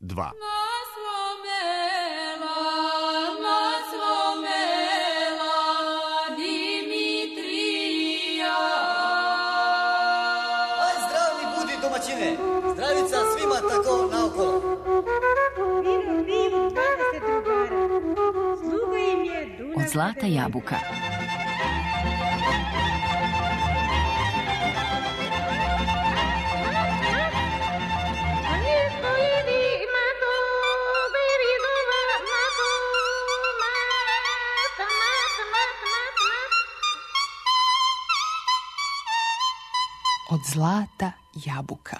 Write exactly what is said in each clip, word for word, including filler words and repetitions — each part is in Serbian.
dva. Zdravica svima tako naokolo. Vino, vino, dvadeset drugara. Sluga im je Dunav. Od Zlata jabuka. Od Zlata jabuka.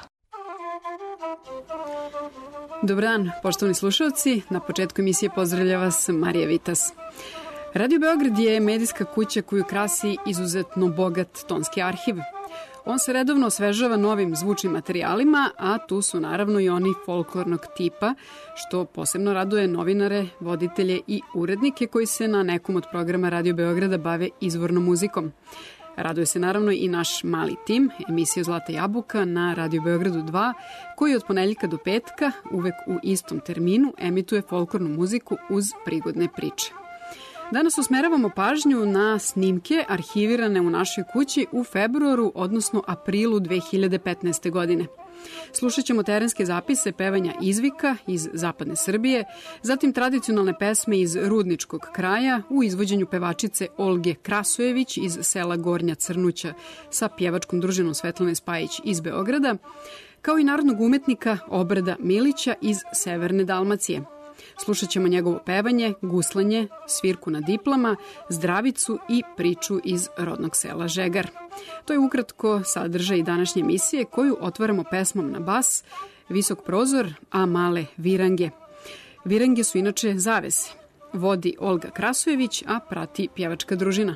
Dobar dan, poštovani slušalci. Na početku emisije pozdravlja vas Marija Vitas. Radio Beograd je medijska kuća koju krasi izuzetno bogat tonski arhiv. On se redovno osvežava novim zvučnim materijalima, a tu su naravno i oni folklornog tipa, što posebno raduje novinare, voditelje i urednike koji se na nekom od programa Radio Beograda bave izvornom muzikom. Raduje se naravno i naš mali tim, emisija Zlata jabuka na Radio Beogradu dva, koji od ponedeljka do petka, uvek u istom terminu, emituje folklornu muziku uz prigodne priče. Danas usmeravamo pažnju na snimke arhivirane u našoj kući u februaru, odnosno aprilu dve hiljade petnaeste. godine. Slušat ćemo terenske zapise pevanja izvika iz zapadne Srbije, zatim tradicionalne pesme iz rudničkog kraja u izvođenju pevačice Olge Krasojević iz sela Gornja Crnuća sa pjevačkom družinom Svetlane Spajić iz Beograda, kao i narodnog umetnika Obrada Milića iz Severne Dalmacije. Slušat ćemo njegovo pevanje, guslanje, svirku na diplama, zdravicu i priču iz rodnog sela Žegar. To je ukratko sadržaj današnje emisije koju otvaramo pesmom na bas, Visok prozor, a male virange. Virange su inače zavese. Vodi Olga Krasojević, a prati pjevačka družina.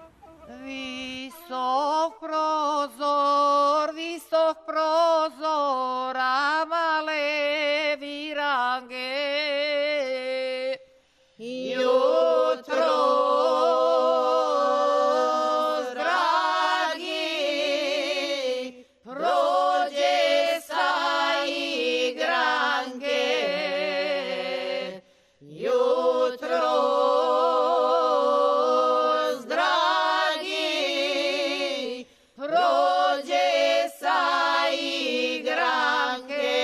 Visok prozor, visok prozor, a male virange. Jutro, dragi, prođe sa igrange. Jutro, dragi, prođe sa igrange.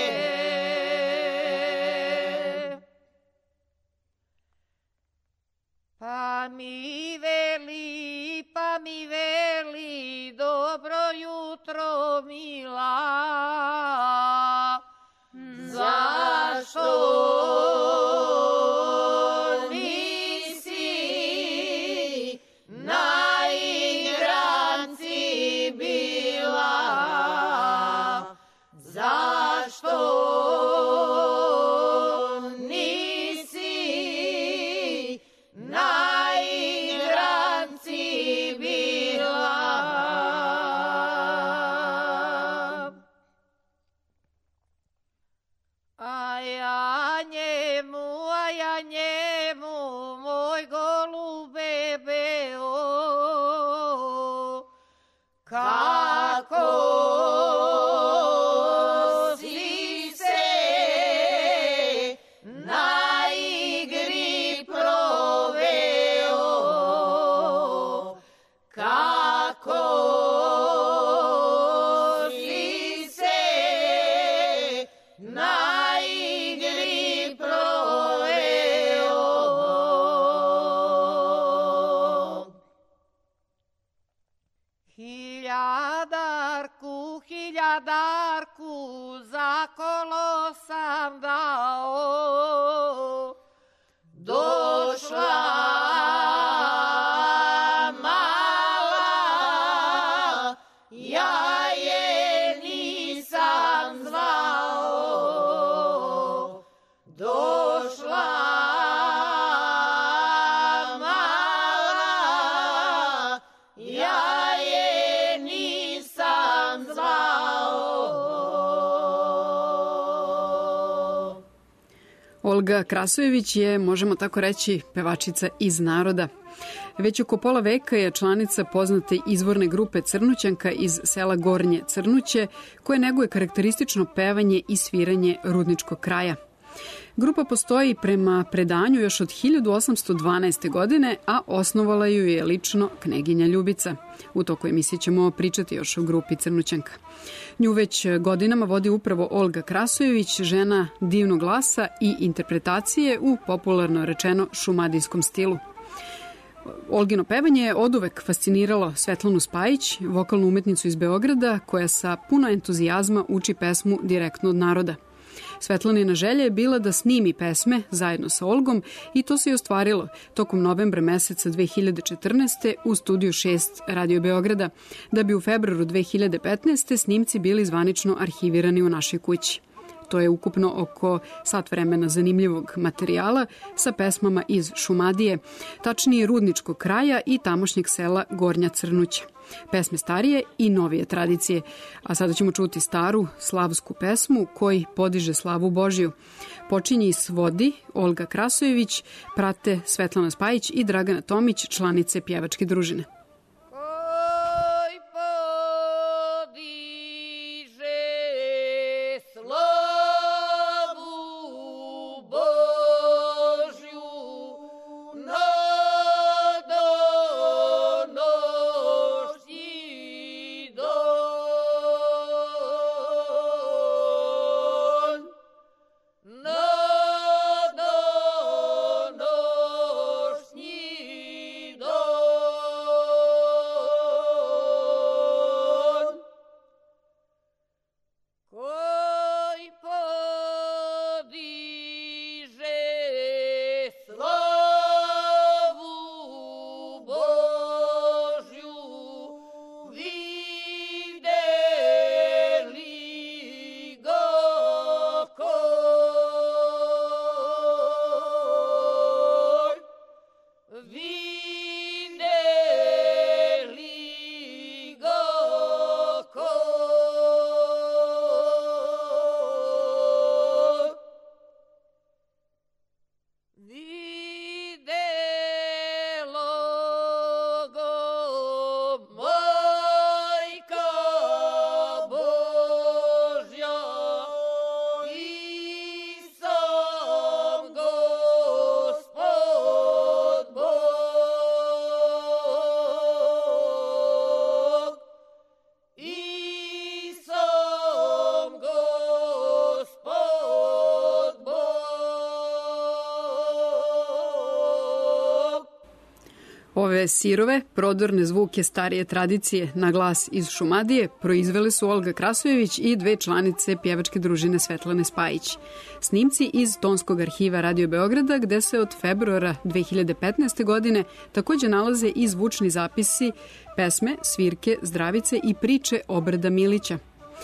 Pa mi veli, pa mi veli, dobro jutro mila, zašto nisi na igranci bila, zašto Darku za kolo sam dao, došla mala, ja je nisam zvao, došla mala, ja je nisam zvao. Olga Krasojević je, možemo tako reći, pevačica iz naroda. Već oko pola veka je članica poznate izvorne grupe Crnućanka iz sela Gornje Crnuće, koje neguje karakteristično pevanje i sviranje rudničkog kraja. Grupa postoji prema predanju još od hiljadu osamsto dvanaeste. godine, a osnovala ju je lično kneginja Ljubica. U toku emisije ćemo pričati još o grupi Crnućanka. Nju već godinama vodi upravo Olga Krasojević, žena divnog glasa i interpretacije u popularno rečeno šumadijskom stilu. Olgino pevanje je oduvek fasciniralo Svetlanu Spajić, vokalnu umetnicu iz Beograda, koja sa puno entuzijazma uči pesmu direktno od naroda. Svetlanina želja je bila da snimi pesme zajedno sa Olgom i to se i ostvarilo tokom novembra meseca dve hiljade četrnaeste. u studiju šest Radio Beograda, da bi u februaru dve hiljade petnaeste. snimci bili zvanično arhivirani u našoj kući. To je ukupno oko sat vremena zanimljivog materijala sa pesmama iz Šumadije, tačnije Rudničkog kraja i tamošnjeg sela Gornja Crnuća. Pesme starije i novije tradicije. A sada ćemo čuti staru slavsku pesmu koji podiže slavu Božiju. Počinje i svodi Olga Krasojević, prate Svetlana Spajić i Dragana Tomić, članice pjevačke družine. Ove sirove, prodorne zvuke starije tradicije na glas iz Šumadije proizvele su Olga Krasojević i dve članice pjevačke družine Svetlane Spajić. Snimci iz Tonskog arhiva Radio Beograda, gde se od februara dve hiljade petnaeste. godine takođe nalaze i zvučni zapisi, pesme, svirke, zdravice i priče Obrada Milića.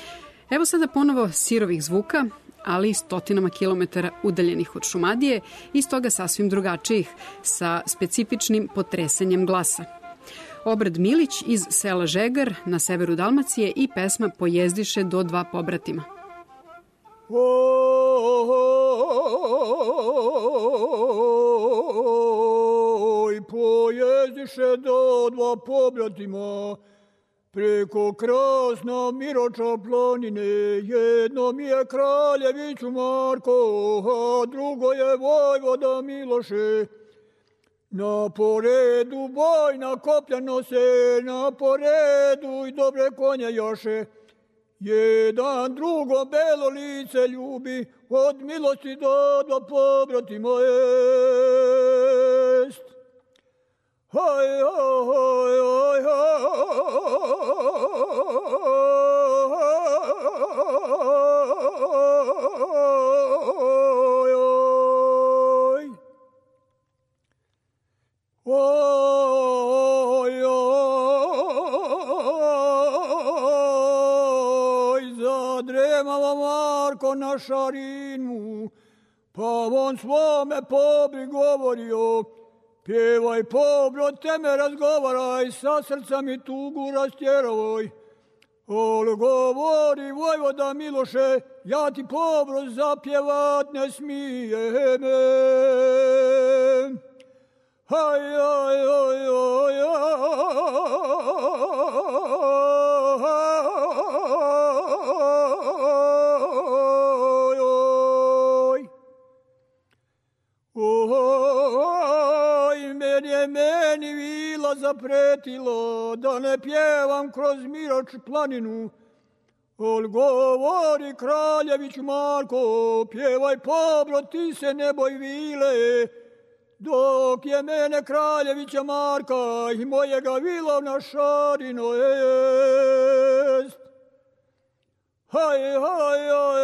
Evo sada ponovo sirovih zvuka, ali stotinama kilometara udaljenih od Šumadije i stoga sasvim drugačijih, sa specifičnim potresanjem glasa. Obrad Milić iz sela Žegar na severu Dalmacije i pesma Pojezdiše do dva pobratima. Oj, pojezdiše do dva pobratima, preko krasna Miroča planine, jedno mi je Kraljeviću Marko, a drugo je Vojvoda Miloše. Na poredu bojna koplja nose, na poredu i dobre konje joše. Jedan drugo belo lice ljubi, od milosti do dva pobratima jest. Haj, haj, haj, haj, zadremava Marko na šarinu, pa on svome pobri govorio, pjevaj pobro, te me razgovaraj, sa srca mi tugu rastjerovoj. Ol govori Vojvoda Miloše, ja ti pobro zapjevat ne smijem. Haj, haj, haj, haj, haj, zapretilo da ne pjevam kroz Mirač planinu. Ol govori kraljević Marko, pjevaj pobro, ti se ne boj vile, dok je mene kraljevića Marka i mojega vilovna šarino jest. Haj, haj, haj,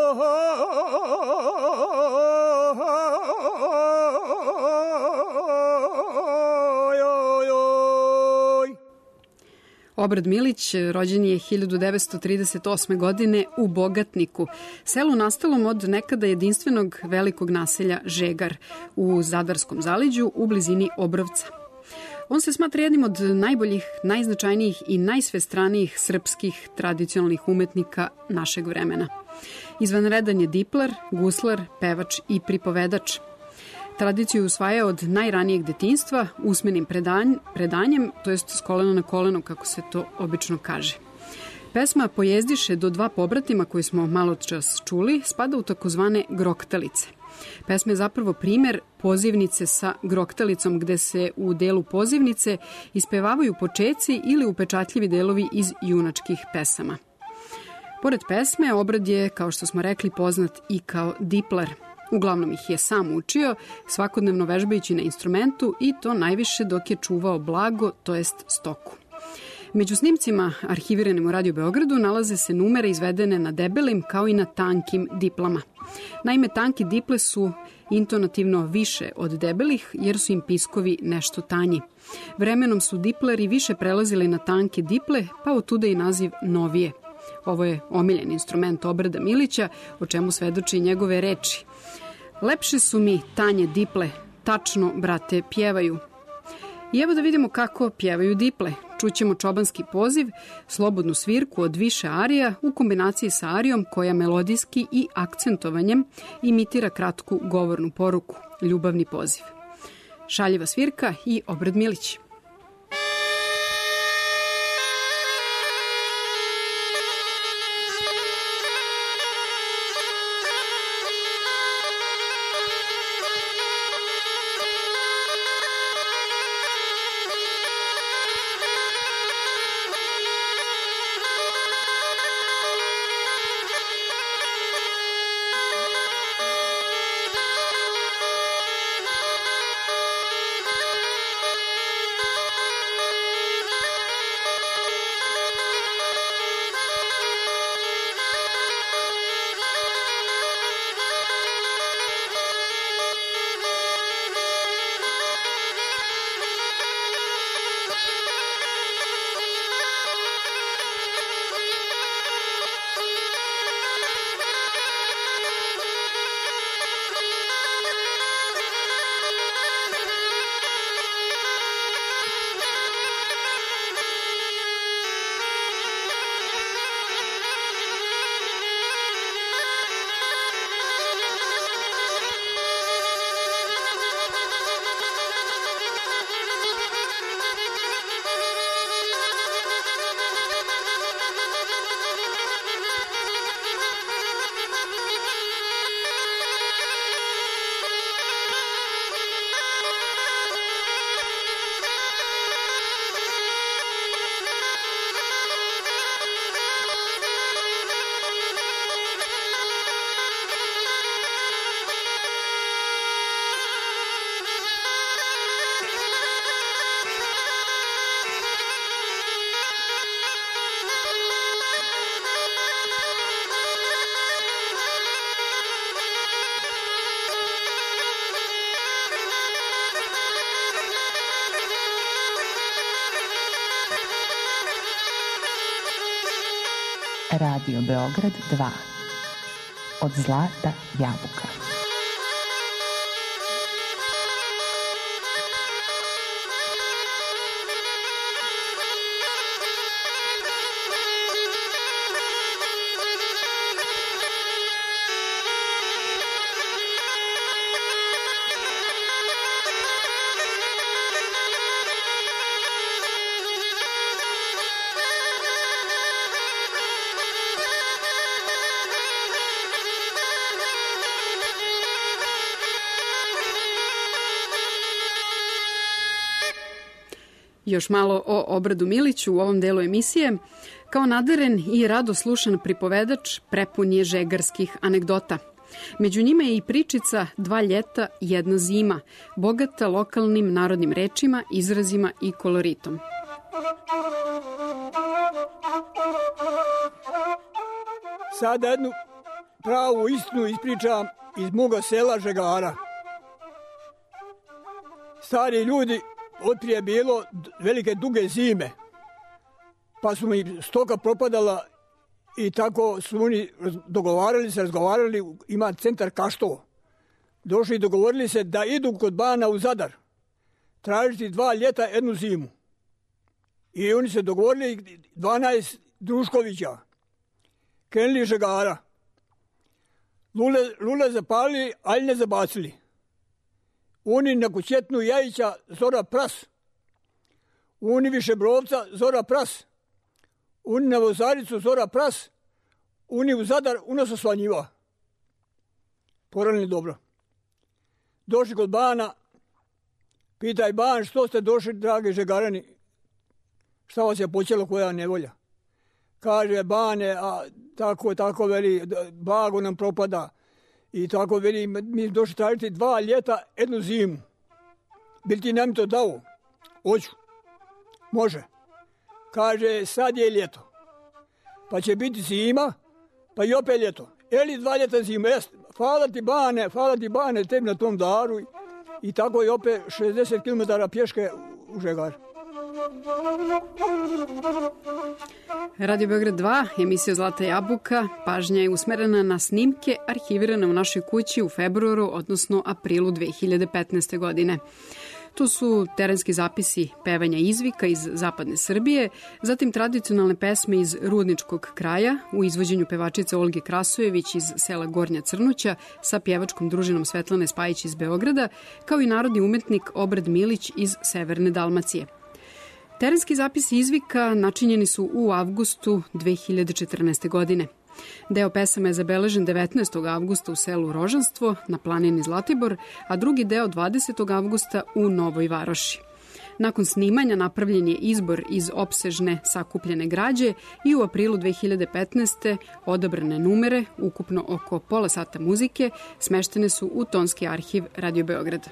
Obrad Milić rođen je hiljadu devetsto trideset osme. godine u Bogatniku, selu nastalom od nekada jedinstvenog velikog naselja Žegar u Zadarskom zaleđu u blizini Obrovca. On se smatra jednim od najboljih, najznačajnijih i najsvestranijih srpskih tradicionalnih umetnika našeg vremena. Izvanredan je dipler, guslar, pevač i pripovedač. Tradiciju usvaja od najranijeg detinjstva usmenim predanj, predanjem, to jest s kolena na koleno, kako se to obično kaže. Pesma Pojezdiše do dva pobratima koju smo malo čas čuli spada u takozvane groktalice. Pesma je zapravo primer pozivnice sa groktalicom, gde se u delu pozivnice ispevavaju počeci ili upečatljivi delovi iz junačkih pesama. Pored pesme, Obrad je, kao što smo rekli, poznat i kao dipler. Uglavnom ih je sam učio, svakodnevno vežbajući na instrumentu i to najviše dok je čuvao blago, to jest stoku. Među snimcima arhiviranim u Radio Beogradu nalaze se numere izvedene na debelim kao i na tankim diplama. Naime, tanki diple su intonativno više od debelih jer su im piskovi nešto tanji. Vremenom su dipleri više prelazili na tanke diple, pa otuda i naziv novije. Ovo je omiljen instrument Obrada Milića, o čemu svedoči njegove reči. Lepše su mi tanje diple, tačno, brate, pjevaju. I evo da vidimo kako pjevaju diple. Čućemo čobanski poziv, slobodnu svirku od više arija u kombinaciji sa arijom koja melodijski i akcentovanjem imitira kratku govornu poruku, ljubavni poziv. Šaljiva svirka i Obrad Milić. Radio Beograd dva. Od zlata jabuka. Još malo o Obradu Miliću u ovom delu emisije. Kao nadaren i rado slušan pripovedač prepun je žegarskih anegdota. Među njima je i pričica Dva ljeta, jedna zima, bogata lokalnim narodnim rečima, izrazima i koloritom. Sada jednu pravu istinu ispričam iz moga sela Žegara. Stari ljudi, otprije bilo velike duge zime, pa su mi stoka propadala i tako su oni dogovarali se, razgovarali, ima centar Kaštov. Došli i dogovorili se da idu kod bana u Zadar, tražiti dva ljeta, jednu zimu. I oni se dogovorili dvanaest Druškovića, krenuli Žegara. Lule, lule zapalili, ali ne zabacili. Oni na Kućetnu Jajića Zora Pras, oni Višebrovca Zora Pras, oni na Vozaricu Zora Pras, oni u Zadar unosa svanjiva. Poranili dobro. Došli kod bana, pitaj ban, što ste došli, dragi Žegarani, šta vas je počelo, koja nevolja? Kaže, bane, a tako, tako veli, blago nam propada. I tako veli, mi došli tražiti dva ljeta, jednu zimu. Bil ti nam to dao? Hoću. Može. Kaže, sad je ljeto. Pa će biti zima, pa i opet ljeto. Eli dva ljeta zima. Jest, hvala ti bane, hvala ti bane, tebi na tom daru. I tako je opet šezdeset kilometara pješke u Žegar. Radio Beograd dva, emisija Zlata jabuka, pažnja je usmerena na snimke arhivirane u našoj kući u februaru, odnosno aprilu dve hiljade petnaeste. godine. Tu su terenski zapisi pevanja izvika iz zapadne Srbije, zatim tradicionalne pesme iz Rudničkog kraja u izvođenju pevačice Olge Krasojević iz sela Gornja Crnuća sa pjevačkom družinom Svetlane Spajić iz Beograda, kao i narodni umetnik Obrad Milić iz Severne Dalmacije. Terenski zapisi izvika načinjeni su u avgustu dve hiljade četrnaeste. godine. Deo pesama je zabeležen devetnaestog avgusta u selu Rožanstvo na planini Zlatibor, a drugi deo dvadesetog avgusta u Novoj Varoši. Nakon snimanja napravljen je izbor iz opsežne sakupljene građe i u aprilu dve hiljade petnaeste. odabrane numere, ukupno oko pola sata muzike, smeštene su u tonski arhiv Radio Beograda.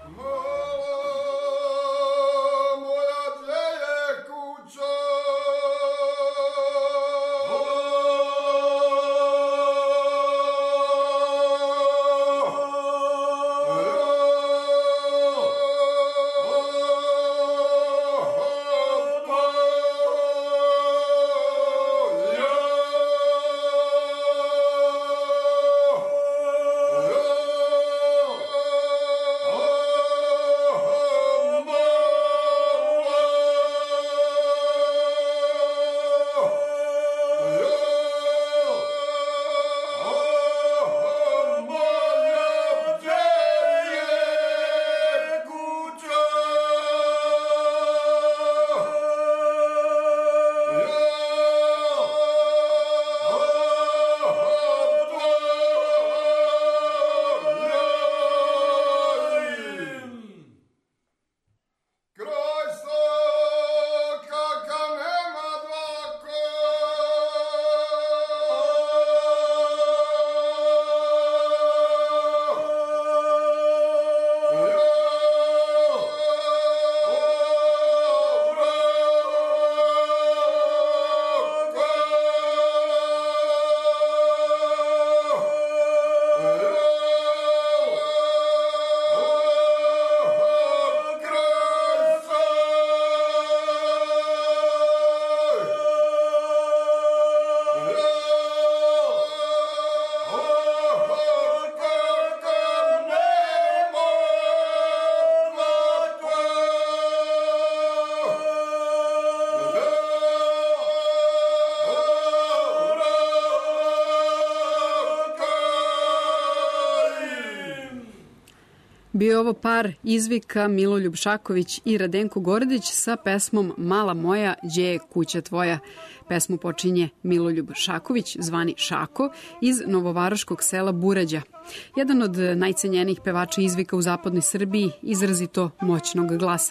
Bio je ovo par izvika Miloljub Šaković i Radenko Gordić sa pesmom Mala moja, đe je kuća tvoja. Pesmu počinje Miloljub Šaković, zvani Šako, iz novovaroškog sela Burađa. Jedan od najcenjenijih pevača izvika u zapadnoj Srbiji, izrazito moćnog glasa.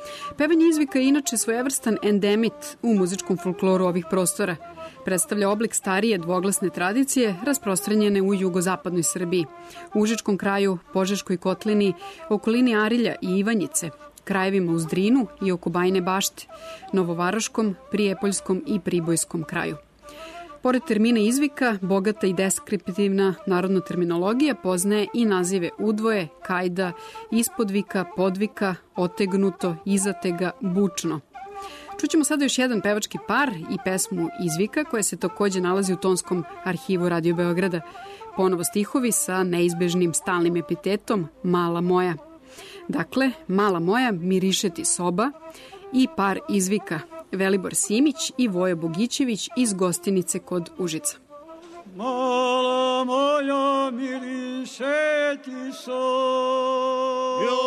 Pevanje izvika je inače svojevrstan endemit u muzičkom folkloru ovih prostora. Predstavlja oblik starije dvoglasne tradicije rasprostranjene u jugozapadnoj Srbiji, u Užičkom kraju, Požeškoj kotlini, okolini Arilja i Ivanjice, krajevima uz Drinu i oko Bajine Bašte, Novovaroškom, Prijepoljskom i Pribojskom kraju. Pored termina izvika, bogata i deskriptivna narodna terminologija poznaje i nazive udvoje, kajda, ispodvika, podvika, otegnuto, izatega, bučno. Čućemo sada još jedan pevački par i pesmu Izvika, koja se takođe nalazi u tonskom arhivu Radio Beograda. Ponovo stihovi sa neizbežnim stalnim epitetom Mala moja. Dakle, Mala moja, miriše ti soba i par Izvika, Velibor Simić i Vojo Bogićević iz Gostinice kod Užica. Mala moja, miriše ti soba.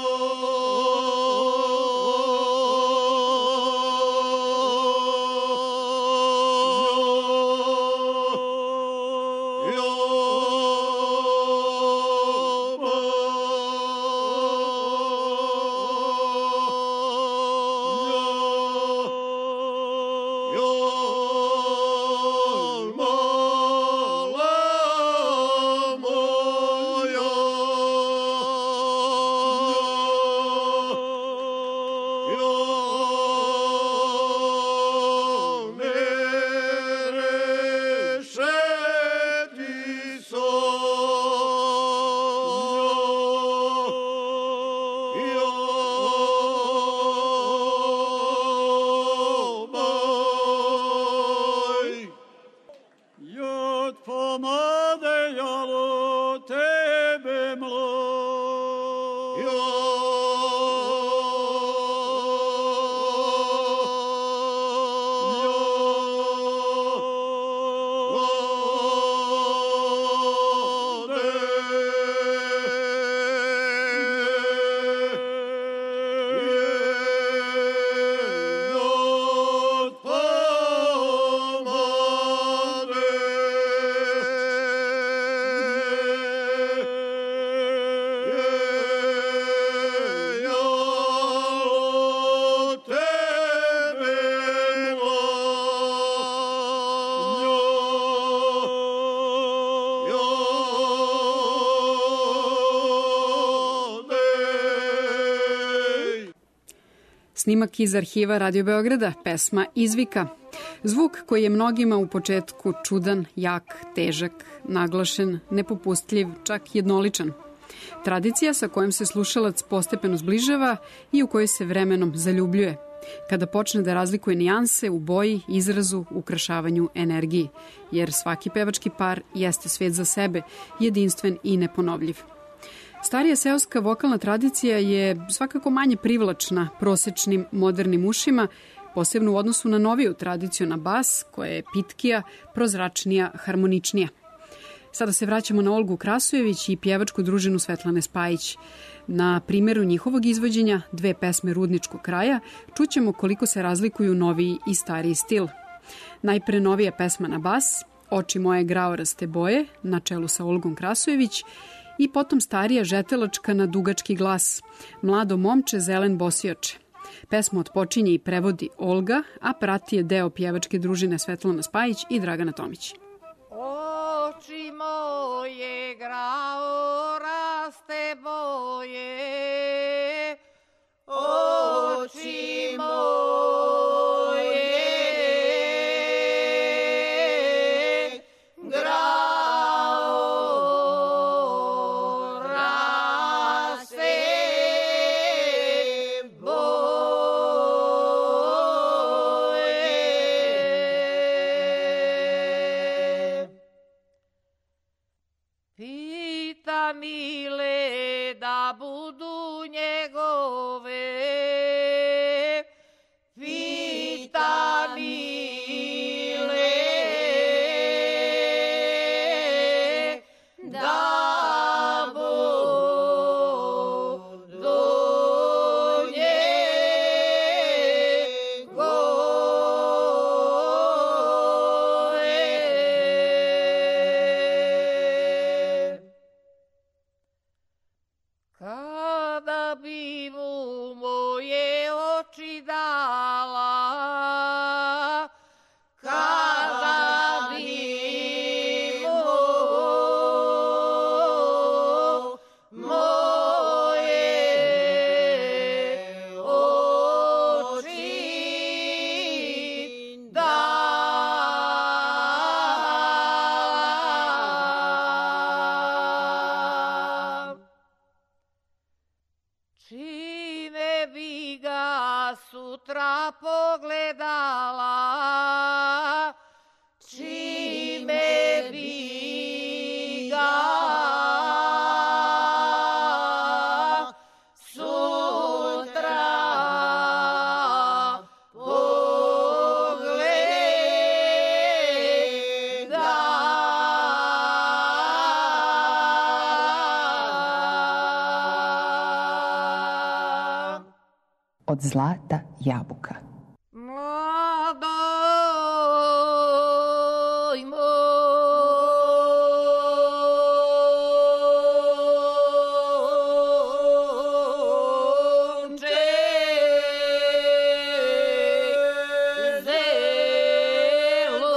Snimak iz arhiva Radio Beograda, pesma Izvika. Zvuk koji je mnogima u početku čudan, jak, težak, naglašen, nepopustljiv, čak jednoličan. Tradicija sa kojom se slušalac postepeno zbližava i u kojoj se vremenom zaljubljuje, kada počne da razlikuje nijanse u boji, izrazu, ukrašavanju, energiji, jer svaki pevački par jeste svet za sebe, jedinstven i neponovljiv. Starija seoska vokalna tradicija je svakako manje privlačna prosečnim modernim ušima, posebno u odnosu na noviju tradiciju na bas, koja je pitkija, prozračnija, harmoničnija. Sada se vraćamo na Olgu Krasojević i pjevačku družinu Svetlane Spajić. Na primjeru njihovog izvođenja, dve pesme rudničkog kraja, čućemo koliko se razlikuju noviji i stariji stil. Najpre novija pesma na bas, Oči moje graoraste boje, na čelu sa Olgom Krasojević, i potom starija žetelačka na dugački glas, Mlado momče, zelen bosioče. Pesmu otpočinje i prevodi Olga, a prati je deo pjevačke družine Svetlana Spajić i Dragana Tomić. Oči moje graoraste boje, oči moje mile da budu njegove, pita mile da budu njegove. Kada bi mu moje sutra pogledala, čime bi ga sutra pogledala. Od zlata jabuka. Mladoj momče, zelo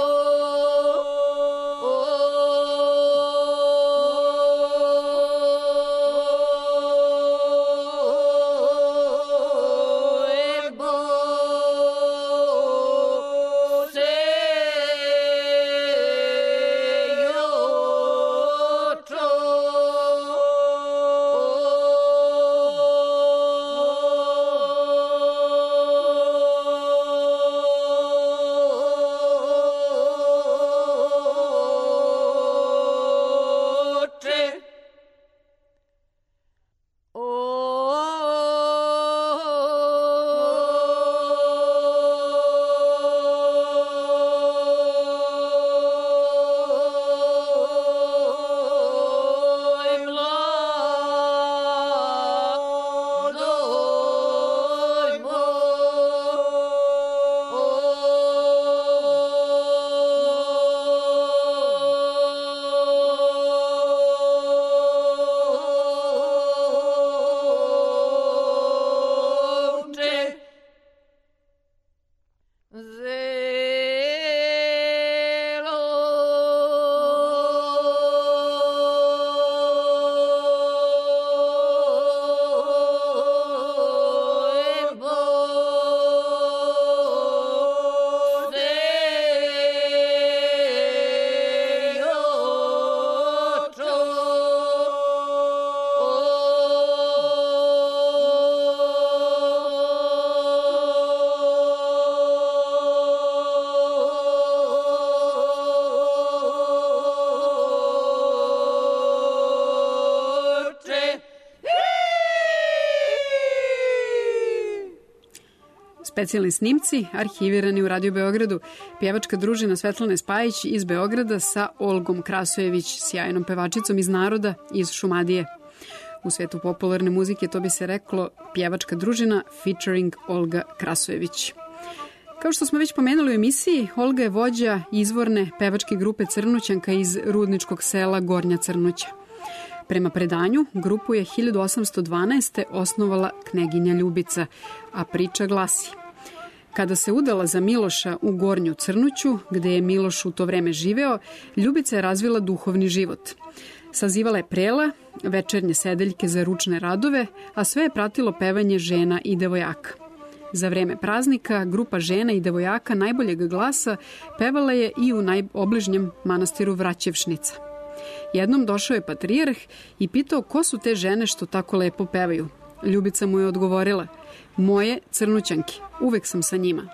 Specijalni snimci arhivirani u Radio Beogradu. Pjevačka družina Svetlane Spajić iz Beograda sa Olgom Krasojević, sjajnom pevačicom iz naroda iz Šumadije. U svetu popularne muzike to bi se reklo pjevačka družina featuring Olga Krasojević. Kao što smo već pomenuli u emisiji, Olga je vođa izvorne pevačke grupe Crnućanka iz rudničkog sela Gornja Crnuća. Prema predanju, grupu je hiljadu osamsto dvanaeste. osnovala kneginja Ljubica, a priča glasi: kada se udala za Miloša u Gornju Crnuću, gde je Miloš u to vreme živeo, Ljubica je razvila duhovni život. Sazivala je prela, večernje sedeljke za ručne radove, a sve je pratilo pevanje žena i devojaka. Za vreme praznika grupa žena i devojaka najboljeg glasa pevala je i u najobližnjem manastiru Vraćevšnica. Jednom došao je patrijarh i pitao ko su te žene što tako lepo pevaju. Ljubica mu je odgovorila: moje Crnućanke, uvek sam sa njima.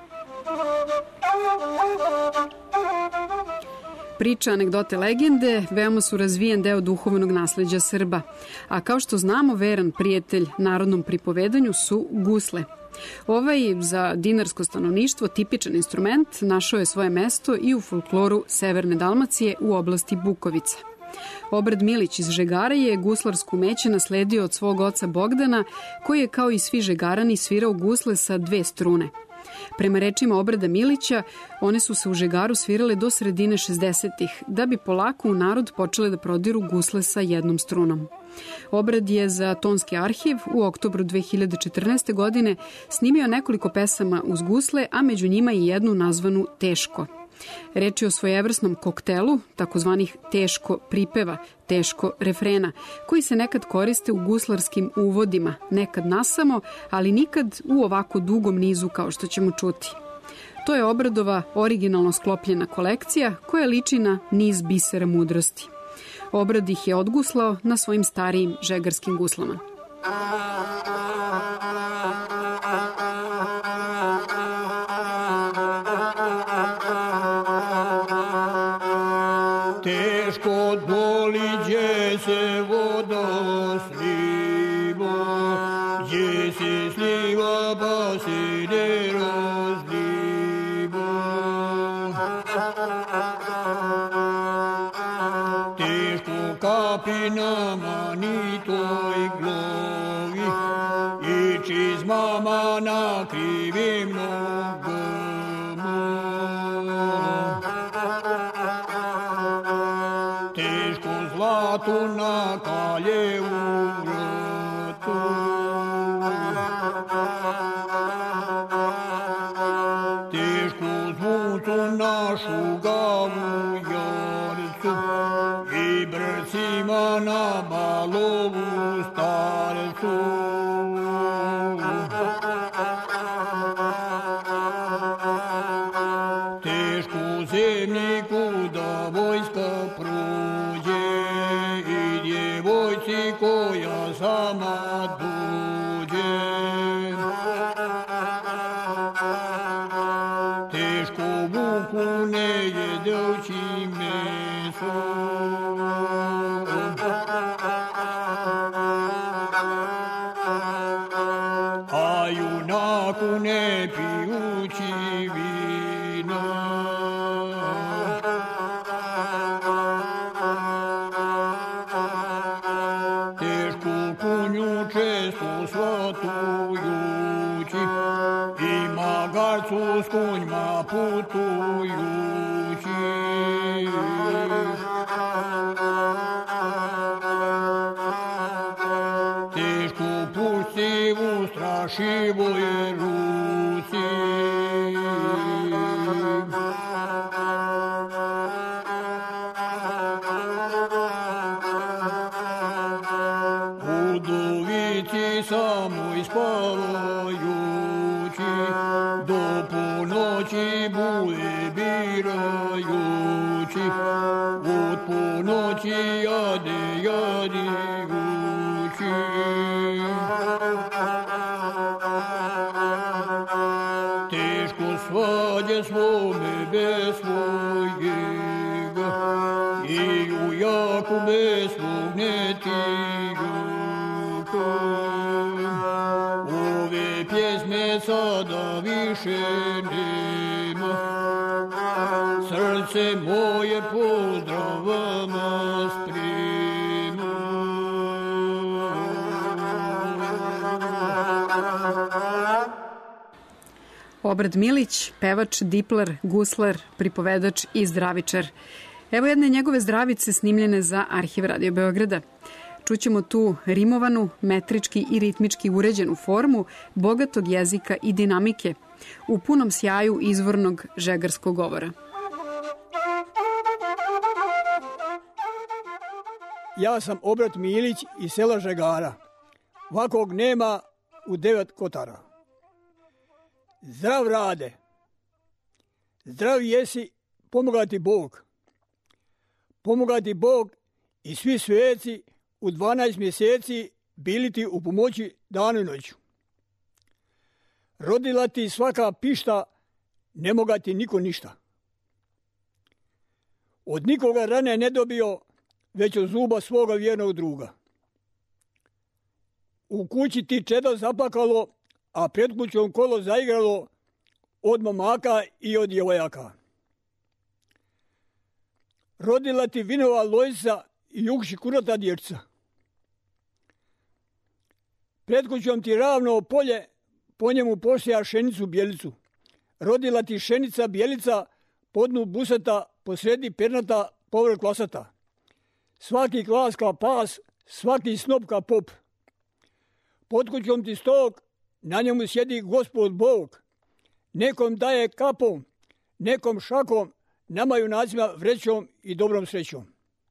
Priča, anegdote, legende veoma su razvijen deo duhovnog nasleđa Srba, a kao što znamo, veran prijatelj narodnom pripovedanju su gusle. Ovaj za dinarsko stanovništvo tipičan instrument našao je svoje mesto i u folkloru Severne Dalmacije u oblasti Bukovice. Obrad Milić iz Žegara je guslarsku umeće nasledio od svog oca Bogdana, koji je kao i svi Žegarani svirao gusle sa dve strune. Prema rečima Obrada Milića, one su se u Žegaru svirale do sredine šezdesetih, da bi polako u narod počele da prodiru gusle sa jednom strunom. Obrad je za Tonski arhiv u oktobru dve hiljade četrnaeste. godine snimio nekoliko pesama uz gusle, a među njima i jednu nazvanu Teško. Reč je o svojevrsnom koktelu, takozvanih teško pripeva, teško refrena, koji se nekad koriste u guslarskim uvodima, nekad nasamo, ali nikad u ovako dugom nizu kao što ćemo čuti. To je Obradova originalno sklopljena kolekcija koja liči na niz bisera mudrosti. Obrad ih je odguslao na svojim starijim žegarskim guslama. glavi i čizmama na krivim nogama. Teško zlatu na kaljevu vratu, tešku zvucu našu gavu jarcu i brcima na balovu starcu. Tešku zemljiku da vojska prođe i djevojci koja sama dođe. Teško vuku ne jedeući meso, a junaku ne pijući vina. Tešku kunju često svatujući i magarcu s konjma putujući. Tešku pusti u strašivoj ruci. Udovici samo ispavajući, do ponoći bude birajući, od ponoći jade jadijući. Teško svađe svome bez svojega i u jaku bez svog netiga. Ove pjesme sada više nema, srce moje pozdrav vama sprema. Obrad Milić, pevač, dipler, guslar, pripovedač i zdravičar. Evo jedne njegove zdravice snimljene za Arhiv Radio Beograda. Čućemo tu rimovanu, metrički i ritmički uređenu formu bogatog jezika i dinamike u punom sjaju izvornog žegarskog govora. Ja sam Obrad Milić iz sela Žegara. Vakog nema u devet kotara. Zdrav Rade, zdrav jesi, pomoga ti Bog. Pomoga ti Bog i svi sveci u dvanaest mjeseci bili ti u pomoći danu i noću. Rodila ti svaka pišta, ne moga ti niko ništa. Od nikoga rane ne dobio, već od zuba svoga vjernog druga. U kući ti čedo zaplakalo, a pred kućom kolo zaigralo od momaka i od djevojaka. Rodila ti vinova lojca i jukši kurata dječca. Pred kućom ti ravno polje, po njemu posija šenicu bijelicu. Rodila ti šenica bijelica, podnu busata, posredi pernata, povrh klasata. Svaki klas ka pas, svaki snop ka pop. Pod kućom ti stok, na njemu sjedi Gospod Bog. Nekom daje kapom, nekom šakom, nama junacima vrećom i dobrom srećom.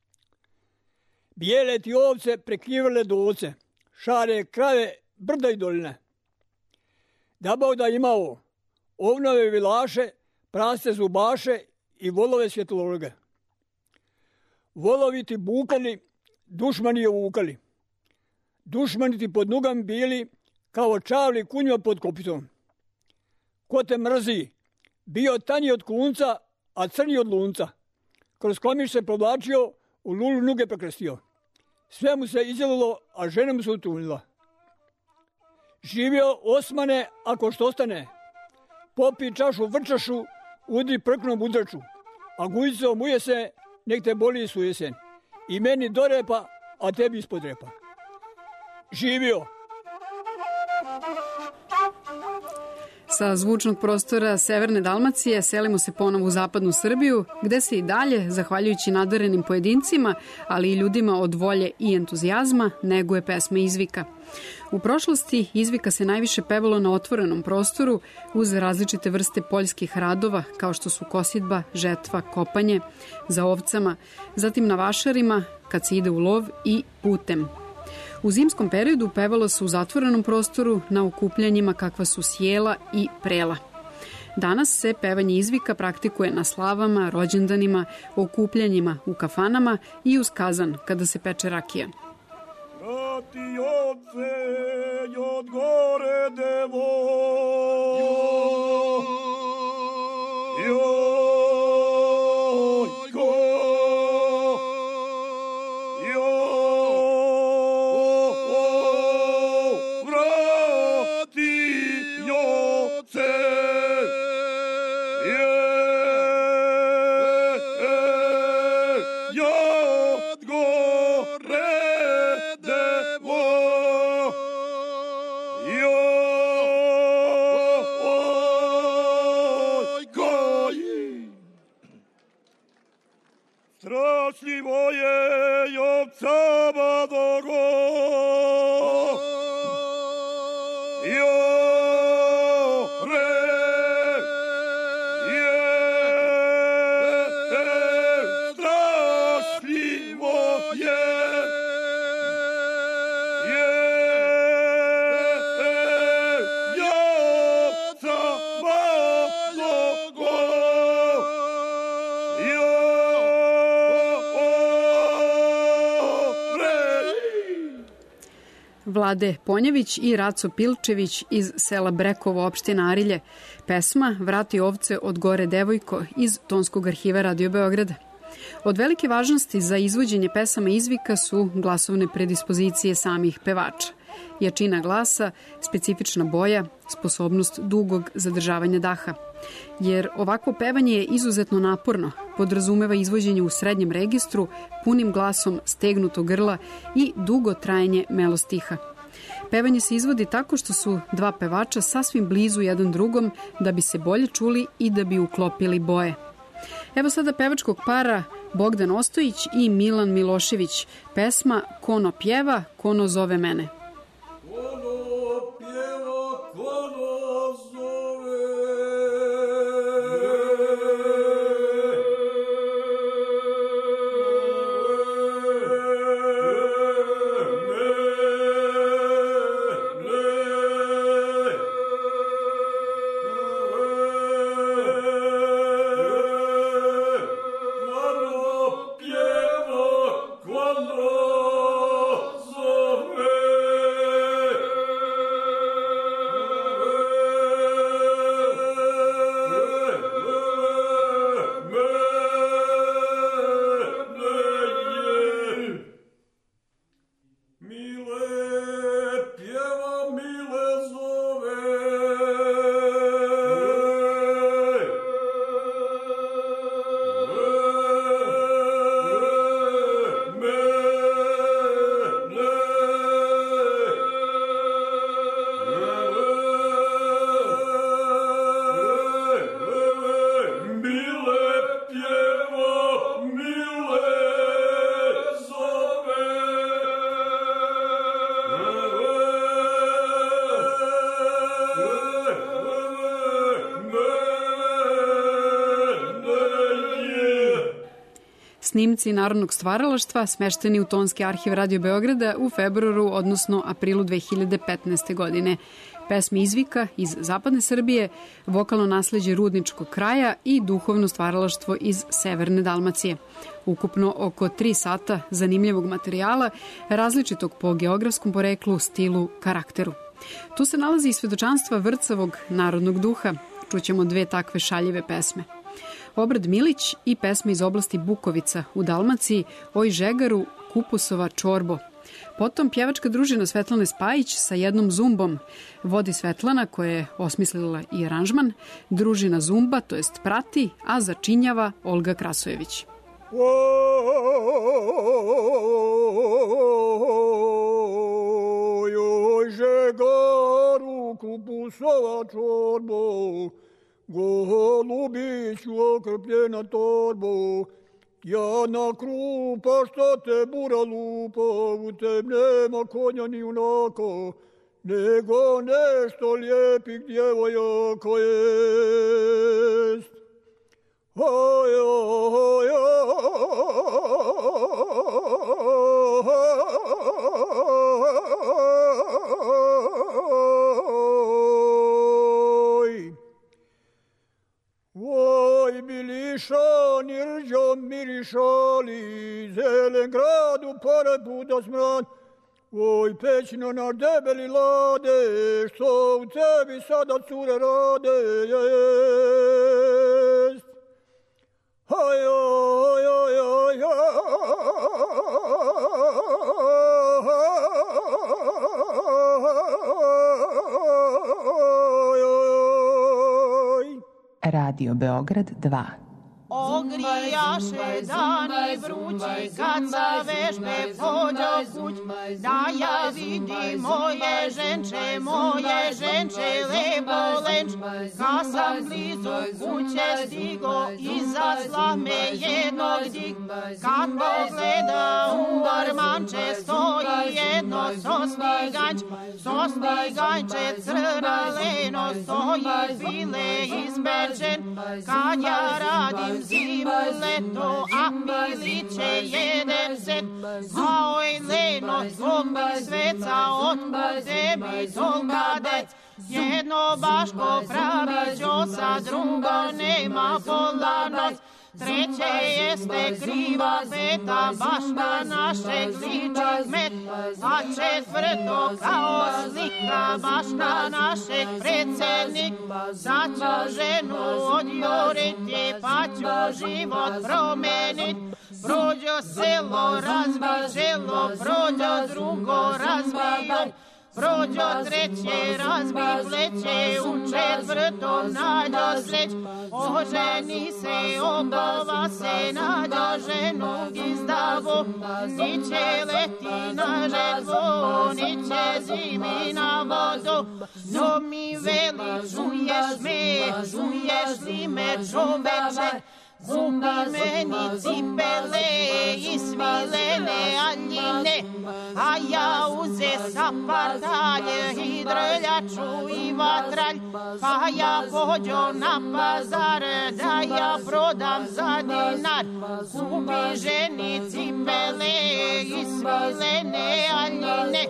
Bijele ti ovce prekrivale do oce, šare krave, brda i doline. Da Bog da imao ovnove vilaše, praste zubaše i volove svjetloroge. Volovi ti bukali, dušmani je uvukali. Dušmani ti pod nogama bili, kao čavli kunjma pod kopitom. Ko te mrzi, bio tanji od kunca, a crni od lunca. Kroz komiš se provlačio, u lulu noge prekrstio. Sve mu se izjelilo, a žena mu se utunila. Živio Osmane, ako što ostane. Popi čašu vrčašu, udri prknom udraču. A gujicom uje se, nek te boli sujesen. I meni do repa, a tebi ispod repa. živio. Sa zvučnog prostora Severne Dalmacije selimo se ponovo u zapadnu Srbiju, gde se i dalje, zahvaljujući nadarenim pojedincima, ali i ljudima od volje i entuzijazma, neguje pesma izvika. U prošlosti izvika se najviše pevalo na otvorenom prostoru uz različite vrste poljskih radova, kao što su kosidba, žetva, kopanje, za ovcama, zatim na vašarima, kad se ide u lov, i putem. U zimskom periodu pevalo se u zatvorenom prostoru na okupljanjima kakva su sjela i prela. Danas se pevanje izvika praktikuje na slavama, rođendanima, okupljanjima u kafanama i uz kazan kada se peče rakija. Vrati oce od gore devojko, jojko, strašljivo je Jovcama dogo, jore je, strašljivo je, je Jovcama dogo, Vlade Ponjević i Raco Pilčević iz sela Brekovo, opština Arilje. Pesma Vrati ovce od gore devojko iz Tonskog arhiva Radio Beograda. Od velike važnosti za izvođenje pesama izvika su glasovne predispozicije samih pevača. Jačina glasa, specifična boja, sposobnost dugog zadržavanja daha. Jer ovakvo pevanje je izuzetno naporno, podrazumeva izvođenje u srednjem registru, punim glasom, stegnuto grla i dugo trajanje melostiha. Pevanje se izvodi tako što su dva pevača sasvim blizu jedan drugom da bi se bolje čuli i da bi uklopili boje. Evo sada pevačkog para Bogdan Ostojić i Milan Milošević, pesma Kono pjeva, kono zove mene. Snimci narodnog stvaralaštva smešteni u Tonski arhiv Radio Beograda u februaru, odnosno aprilu dve hiljade petnaeste. godine. Pesme izvika iz zapadne Srbije, vokalno nasleđe rudničkog kraja i duhovno stvaralaštvo iz Severne Dalmacije. Ukupno oko tri sata zanimljivog materijala, različitog po geografskom poreklu, stilu, karakteru. Tu se nalazi i svedočanstva vrcavog narodnog duha. Čućemo dve takve šaljive pesme. Obrad Milić i pesma iz oblasti Bukovica u Dalmaciji Oj žegaru, kupusova čorbo. Potom pjevačka družina Svetlane Spajić sa jednom zumbom vodi Svetlana koja je osmislila i aranžman, družina zumba, to jest prati, a začinjava Olga Krasojević. Oj goru kupusova čorbo, golubiću okrpljena torbo, jadna krupa što te bura lupa, u tem nema konja ni unaka, nego nešto lijepih djevojaka jest. Oj, oj, oj. Oj, bilišani rđom mirišali, zelen gradu pored puta smrad. Oj, pećno naš debeli lade, što u tebi sada cure rade jest. Oj, oj, oj, oj, oj. Radio Beograd dva. Ogrijaše dani vrući, kad sa vežbe pođo kuć, da ja vidim moje ženče, moje ženče lepo lenč. Kad sam blizu kuće stigo, izasla me jednog dig. Kad pogleda u ormanče, stoji jedno sostiganč, sostiganče crnaleno, stoji file ispečen. Kad ja radim zimu, leto, a miliće jedem set. A oj leno, zbog mi sveca, otkud tebi tolka dec. Jedno baško pravi džosa, drugo nema pola noć. Treće jeste kriva peta, baš na našeg liči kmet. A četvrto kao slika, baš na našeg predsjednik. Sad ću ženu odjuriti, pa ću život promenit. Prođo selo, razbi želo, prođo drugo, razbi joj. Prođo treće, razbi pleće, u četvrtom nađo sleć. Oženi se, obova se, nađo ženu izdavu. Niće leti na žetvu, niće zimi na vodu. No mi veli, čuješ me, čuješ li me čoveče? Kupi meni cipele i svilene aljine, a ja uze sapatalje i drljaču i vatralj. Pa ja pođo na pazar da ja prodam za dinar. Kupi ženi cipele i svilene aljine,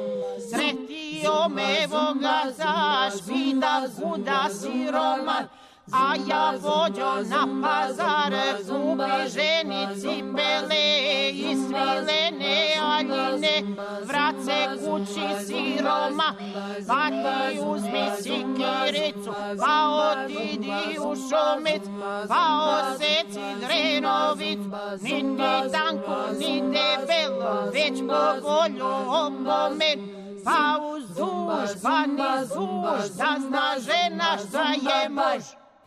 sretio me bogataš, pita kuda si Roman. A ja pođo na pazar, kupi ženi cipele i svilene aljine. Vrat se kući siroma, pa ti uzmi sikiricu, pa otidi u šomec, pa oseci drenovicu. Niti tanku, ni debelo, već po volju opomen. Pa uz duž, pa niz duž, da zna žena šta je muž.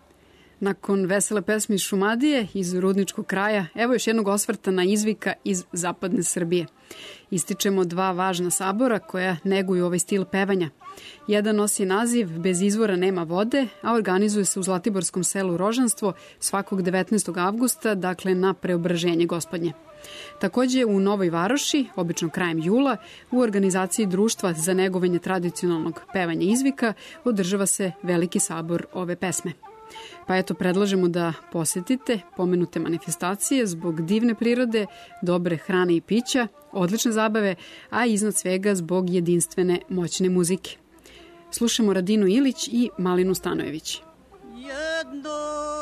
Nakon vesele pesme iz Šumadije, iz Rudničkog kraja, evo još jednog osvrta na izvika iz zapadne Srbije. Ističemo dva važna sabora koja neguju ovaj stil pevanja. Jedan nosi naziv Bez izvora nema vode, a organizuje se u zlatiborskom selu Rožanstvo svakog devetnaestog avgusta, dakle na Preobraženje Gospodnje. Takođe u Novoj Varoši, obično krajem jula, u organizaciji Društva za negovanje tradicionalnog pevanja izvika održava se veliki sabor ove pesme. Pa eto, predlažemo da posetite pomenute manifestacije zbog divne prirode, dobre hrane i pića, odlične zabave, a iznad svega zbog jedinstvene moćne muzike. Slušamo Radinu Ilić i Malinu Stanojević. Jedno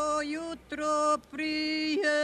jutro prije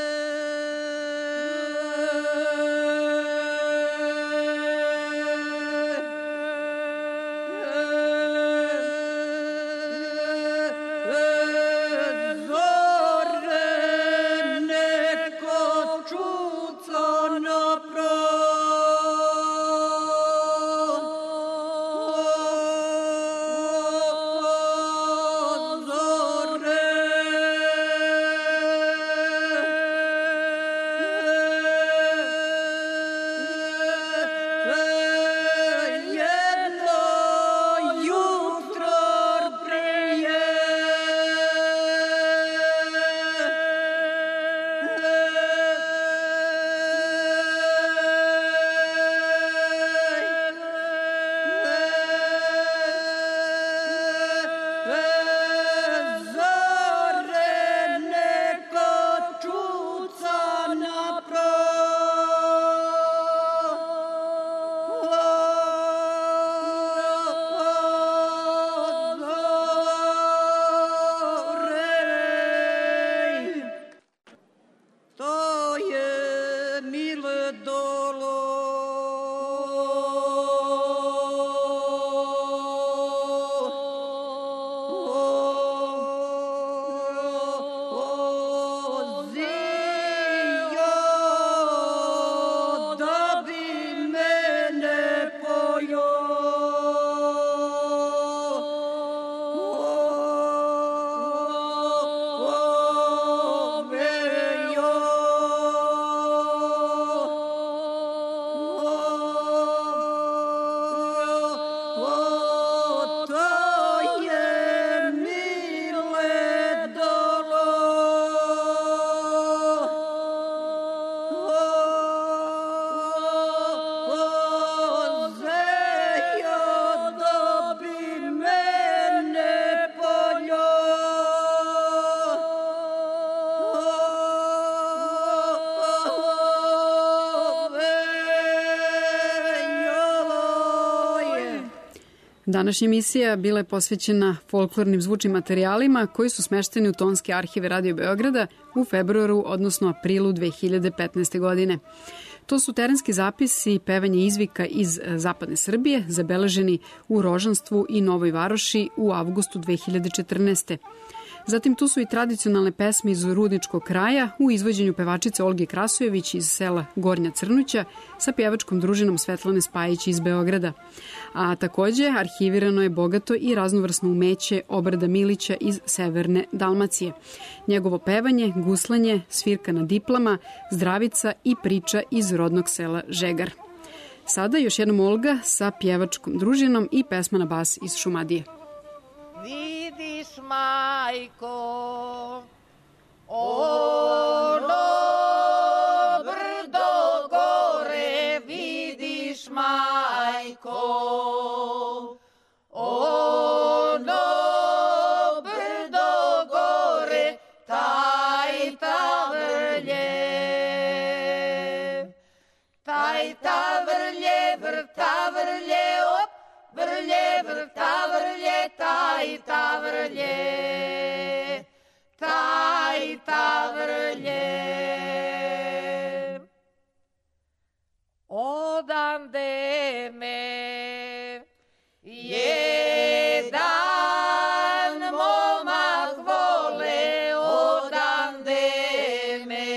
Današnja emisija bila je posvećena folklornim zvučnim materijalima koji su smešteni u tonske arhive Radio Beograda u februaru, odnosno aprilu dve hiljade petnaeste. godine. To su terenski zapisi i pevanje izvika iz zapadne Srbije, zabeleženi u Rožanstvu i Novoj Varoši u avgustu dve hiljade četrnaeste. Zatim tu su i tradicionalne pesme iz Rudničkog kraja u izvođenju pevačice Olge Krasojević iz sela Gornja Crnuća sa pjevačkom družinom Svetlane Spajić iz Beograda. A takođe arhivirano je bogato i raznovrsno umeće Obrada Milića iz severne Dalmacije. Njegovo pevanje, guslanje, svirka na diplama, zdravica i priča iz rodnog sela Žegar. Sada još jednom Olga sa pjevačkom družinom i pesma na bas iz Šumadije. Vidiš, majko, ono brdo gore, vidiš, majko, ono brdo gore, taj tavrlje, taj tavrlje, vrtavrlje, op, vrlje, vrtavrlje, taj tavrlje, taj tavrlje. Odande me jedan momak vole, odande me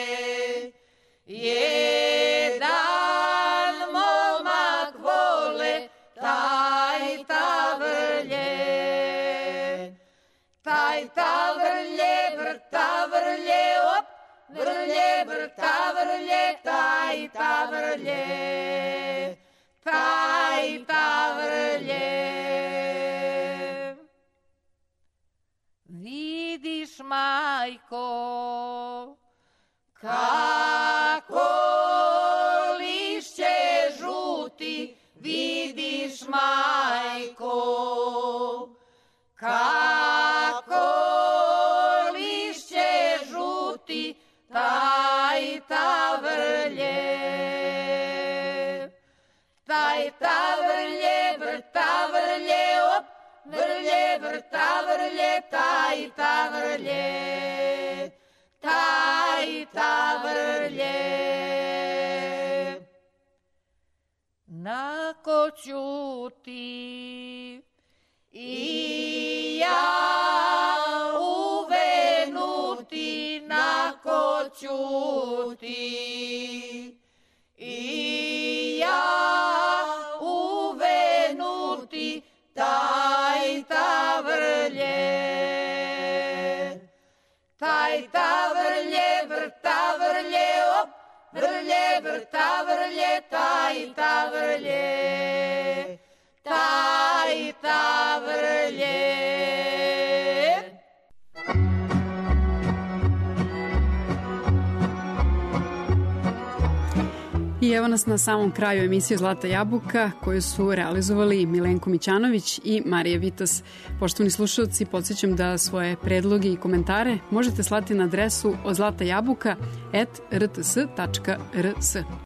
jedan momak vole, taj tavrlje, taj tavrlje, vrtavrlje, op, vrlje, vrtavrlje, taj tavrlje, taj tavrlje. Vidiš, majko, kako lišće žuti, vidiš, majko, kako lišće žuti, taj tavrlje, taj tavrlje, vrtavrlje, op, vrlje, vrtavrlje, taj tavrlje, taj tavrlje. Nako ćuti i ja uvenuti, nako ćuti i ja uvenuti, taj tavrlje, taj tavrlje, vrtavrlje, op, vrlje, vrtavrlje, taj tavrlje, taj tavrlje. I evo nas na samom kraju emisije Zlata jabuka koju su realizovali Milenko Mićanović i Marija Vitas. Poštovani slušalci, podsjećam da svoje predloge i komentare možete slati na adresu od zlatajabuka at r t s tačka r s.